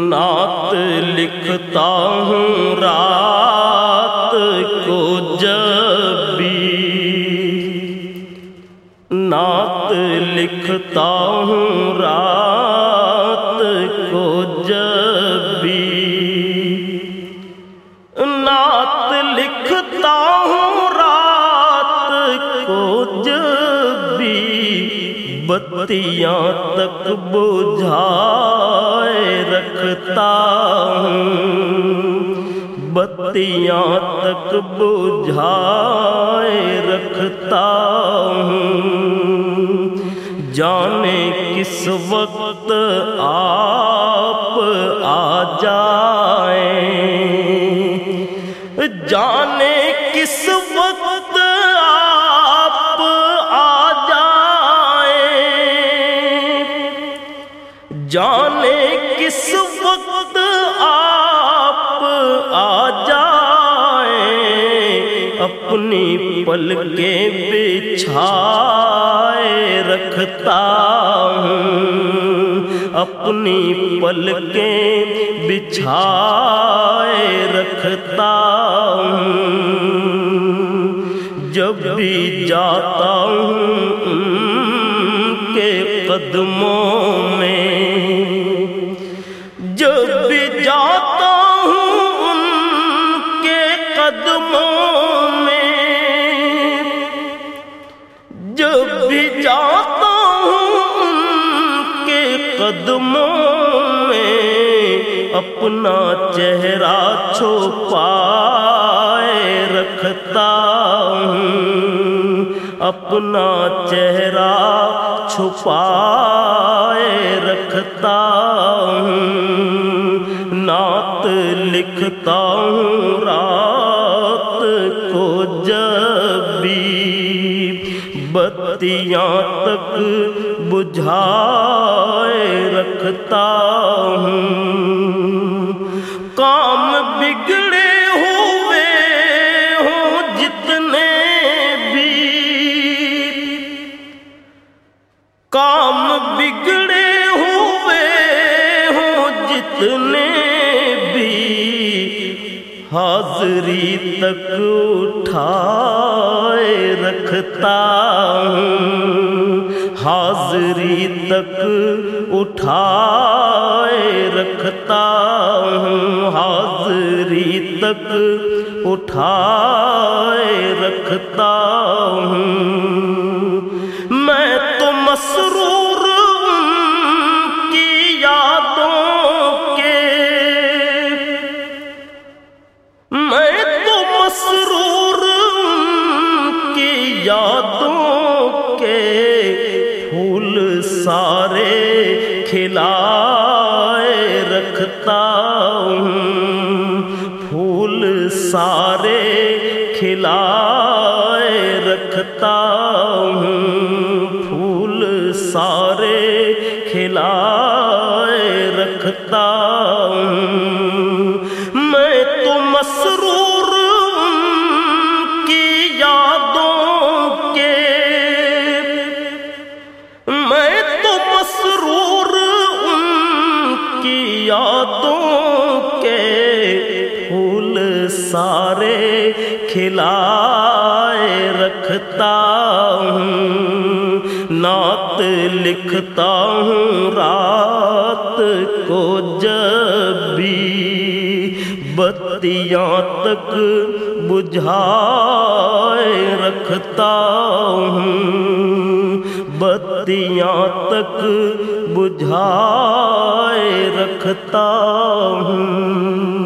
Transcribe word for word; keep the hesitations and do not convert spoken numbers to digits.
نعت لکھتا ہوں رات کو جب بھی، نعت لکھتا ہوں رات کو جب بھی، نعت لکھتا ہوں رات کو جب بھی، بتیاں تک بجھائے رکھتا ہوں، بتیاں تک بجھائے رکھتا ہوں، جانے کس وقت آپ آ جائیں، جانے کس وقت آپ آ جائیں، جانے کس وقت آپ آ جائیں، اپنی پلکیں بچھائے رکھتا ہوں، اپنی پلکیں بچھائے رکھتا ہوں، جب بھی جاتا ہوں ان کے قدموں میں، جب بھی جاتا ہوں ان کے قدموں میں، جب بھی جاتا ہوں ان کے قدموں میں، اپنا چہرہ چھپائے رکھتا ہوں، اپنا چہرہ چھپائے رکھتا ہوں، نعت لکھتا ہوں رات کو جب بھی، بتیاں تک بجھائے رکھتا ہوں، کام بگڑے ہوئے ہوں جتنے بھی، کام بگڑے ہوئے ہوں جتنے بھی، حاضری تک اٹھائے رکھتا ہوں، حاضری تک اٹھائے رکھتا ہوں، حاضری تک اٹھائے رکھتا ہوں، میں تو مسرور ان کی یادوں کے، میں تو مسرور ان کی یادوں کے، پھول سارے کھلائے رکھتا ہوں، پھول سارے کھلائے رکھتا ہوں، پھول سارے کھلائے رکھتا ہوں، میں تو مسرور ان کی یادوں کے، میں تو مسرور ان کی یادوں کے، پھول سارے کھلائے رکھتا ہوں، نعت لکھتا ہوں رات کو جب بھی، بتیاں تک بجھائے رکھتا ہوں، بتیاں تک بجھائے رکھتا ہوں۔